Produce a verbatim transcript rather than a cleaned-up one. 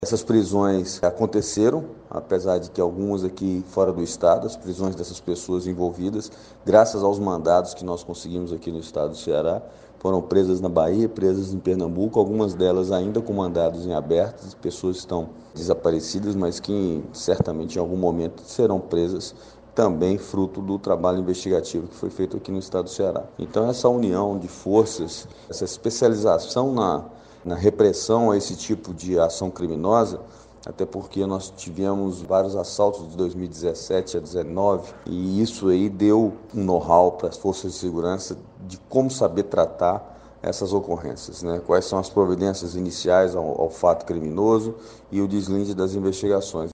Essas prisões aconteceram, apesar de que algumas aqui fora do estado, as prisões dessas pessoas envolvidas, graças aos mandados que nós conseguimos aqui no estado do Ceará, foram presas na Bahia, presas em Pernambuco, algumas delas ainda com mandados em aberto, pessoas estão desaparecidas, mas que certamente em algum momento serão presas também fruto do trabalho investigativo que foi feito aqui no estado do Ceará. Então essa união de forças, essa especialização na na repressão a esse tipo de ação criminosa, até porque nós tivemos vários assaltos de dois mil e dezessete a dois mil e dezenove e isso aí deu um know-how para as forças de segurança de como saber tratar essas ocorrências, né? Quais são as providências iniciais ao, ao fato criminoso e o deslinde das investigações.